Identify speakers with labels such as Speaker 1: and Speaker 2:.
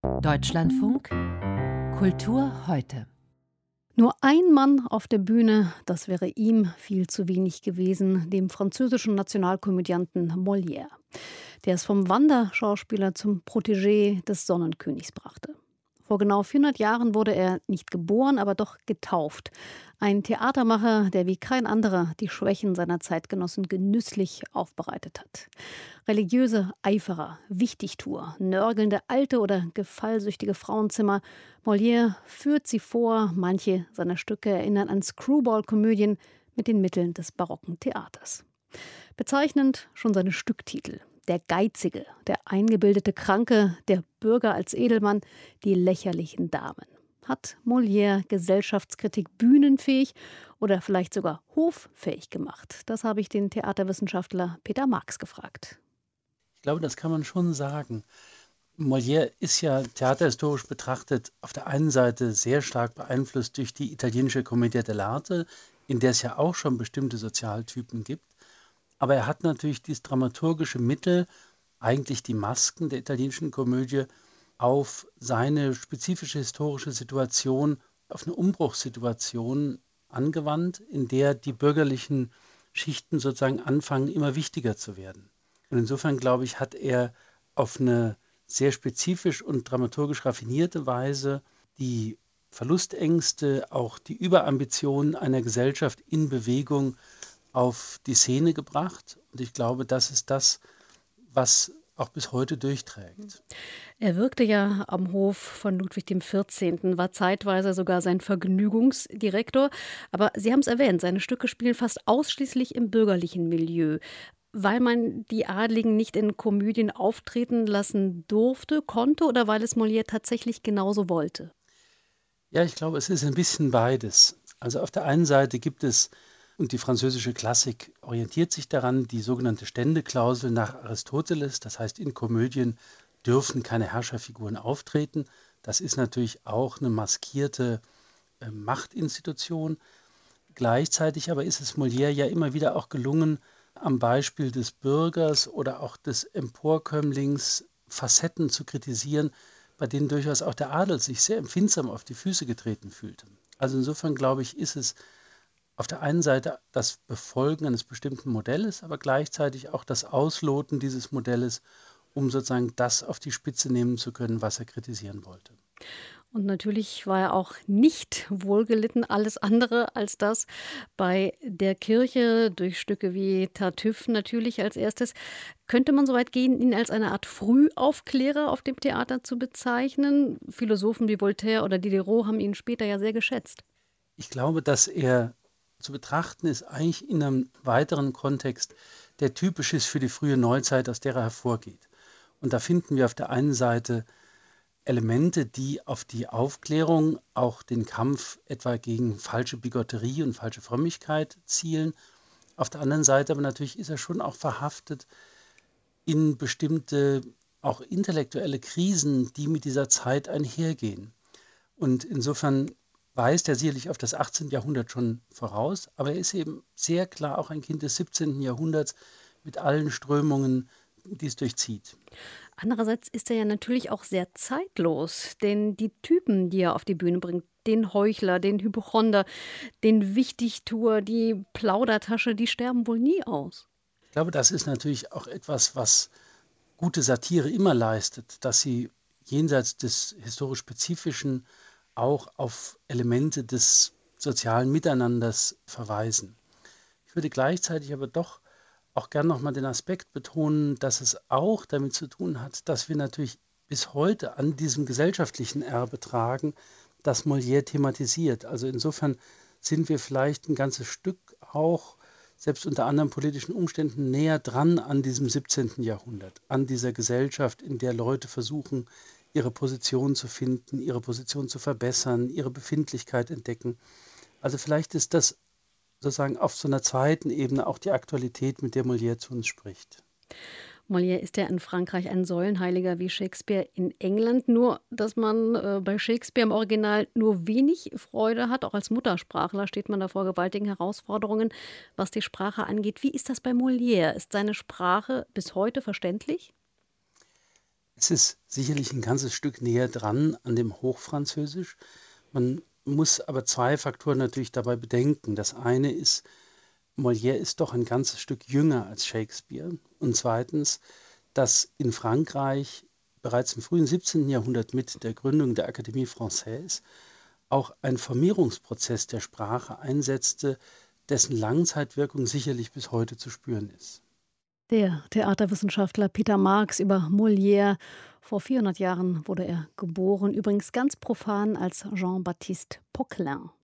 Speaker 1: Deutschlandfunk Kultur heute.
Speaker 2: Nur ein Mann auf der Bühne, das wäre ihm viel zu wenig gewesen, dem französischen Nationalkomödianten Molière, der es vom Wanderschauspieler zum Protégé des Sonnenkönigs brachte. Vor genau 400 Jahren wurde er nicht geboren, aber doch getauft. Ein Theatermacher, der wie kein anderer die Schwächen seiner Zeitgenossen genüsslich aufbereitet hat. Religiöse Eiferer, Wichtigtuer, nörgelnde alte oder gefallsüchtige Frauenzimmer. Molière führt sie vor. Manche seiner Stücke erinnern an Screwball-Komödien mit den Mitteln des barocken Theaters. Bezeichnend schon seine Stücktitel. Der Geizige, der eingebildete Kranke, der Bürger als Edelmann, die lächerlichen Damen. Hat Molière Gesellschaftskritik bühnenfähig oder vielleicht sogar hoffähig gemacht? Das habe ich den Theaterwissenschaftler Peter Marx gefragt.
Speaker 3: Ich glaube, das kann man schon sagen. Molière ist ja theaterhistorisch betrachtet auf der einen Seite sehr stark beeinflusst durch die italienische Commedia dell'arte, in der es ja auch schon bestimmte Sozialtypen gibt. Aber er hat natürlich dieses dramaturgische Mittel, eigentlich die Masken der italienischen Komödie, auf seine spezifische historische Situation, auf eine Umbruchssituation angewandt, in der die bürgerlichen Schichten sozusagen anfangen, immer wichtiger zu werden. Und insofern, glaube ich, hat er auf eine sehr spezifisch und dramaturgisch raffinierte Weise die Verlustängste, auch die Überambitionen einer Gesellschaft in Bewegung auf die Szene gebracht. Und ich glaube, das ist das, was auch bis heute durchträgt.
Speaker 2: Er wirkte ja am Hof von Ludwig XIV., war zeitweise sogar sein Vergnügungsdirektor. Aber Sie haben es erwähnt, seine Stücke spielen fast ausschließlich im bürgerlichen Milieu. Weil man die Adligen nicht in Komödien auftreten lassen durfte, konnte oder weil es Molière tatsächlich genauso wollte?
Speaker 3: Ja, ich glaube, es ist ein bisschen beides. Also auf der einen Seite gibt es, und die französische Klassik orientiert sich daran, die sogenannte Ständeklausel nach Aristoteles. Das heißt, in Komödien dürfen keine Herrscherfiguren auftreten. Das ist natürlich auch eine maskierte Machtinstitution. Gleichzeitig aber ist es Molière ja immer wieder auch gelungen, am Beispiel des Bürgers oder auch des Emporkömmlings Facetten zu kritisieren, bei denen durchaus auch der Adel sich sehr empfindsam auf die Füße getreten fühlte. Also insofern, glaube ich, ist es auf der einen Seite das Befolgen eines bestimmten Modells, aber gleichzeitig auch das Ausloten dieses Modells, um sozusagen das auf die Spitze nehmen zu können, was er kritisieren wollte.
Speaker 2: Und natürlich war er auch nicht wohlgelitten, alles andere als das. Bei der Kirche durch Stücke wie Tartüff natürlich als erstes. Könnte man so weit gehen, ihn als eine Art Frühaufklärer auf dem Theater zu bezeichnen? Philosophen wie Voltaire oder Diderot haben ihn später ja sehr geschätzt.
Speaker 3: Ich glaube, dass er zu betrachten ist eigentlich in einem weiteren Kontext, der typisch ist für die frühe Neuzeit, aus der er hervorgeht. Und da finden wir auf der einen Seite Elemente, die auf die Aufklärung, auch den Kampf etwa gegen falsche Bigotterie und falsche Frömmigkeit zielen. Auf der anderen Seite aber natürlich ist er schon auch verhaftet in bestimmte, auch intellektuelle Krisen, die mit dieser Zeit einhergehen. Und insofern weist er sicherlich auf das 18. Jahrhundert schon voraus, aber er ist eben sehr klar auch ein Kind des 17. Jahrhunderts mit allen Strömungen, die es durchzieht.
Speaker 2: Andererseits ist er ja natürlich auch sehr zeitlos, denn die Typen, die er auf die Bühne bringt, den Heuchler, den Hypochonder, den Wichtigtuer, die Plaudertasche, die sterben wohl nie aus.
Speaker 3: Ich glaube, das ist natürlich auch etwas, was gute Satire immer leistet, dass sie jenseits des historisch Spezifischen auch auf Elemente des sozialen Miteinanders verweisen. Ich würde gleichzeitig aber doch auch gern nochmal den Aspekt betonen, dass es auch damit zu tun hat, dass wir natürlich bis heute an diesem gesellschaftlichen Erbe tragen, das Molière thematisiert. Also insofern sind wir vielleicht ein ganzes Stück auch, selbst unter anderen politischen Umständen, näher dran an diesem 17. Jahrhundert, an dieser Gesellschaft, in der Leute versuchen, ihre Position zu finden, ihre Position zu verbessern, ihre Befindlichkeit entdecken. Also vielleicht ist das sozusagen auf so einer zweiten Ebene auch die Aktualität, mit der Molière zu uns spricht.
Speaker 2: Molière ist ja in Frankreich ein Säulenheiliger wie Shakespeare in England. Nur, dass man bei Shakespeare im Original nur wenig Freude hat. Auch als Muttersprachler steht man da vor gewaltigen Herausforderungen, was die Sprache angeht. Wie ist das bei Molière? Ist seine Sprache bis heute verständlich?
Speaker 3: Es ist sicherlich ein ganzes Stück näher dran an dem Hochfranzösisch. Man muss aber zwei Faktoren natürlich dabei bedenken. Das eine ist, Molière ist doch ein ganzes Stück jünger als Shakespeare. Und zweitens, dass in Frankreich bereits im frühen 17. Jahrhundert mit der Gründung der Académie Française auch ein Formierungsprozess der Sprache einsetzte, dessen Langzeitwirkung sicherlich bis heute zu spüren ist.
Speaker 2: Der Theaterwissenschaftler Peter Marx über Molière. Vor 400 Jahren wurde er geboren, übrigens ganz profan als Jean-Baptiste Poquelin.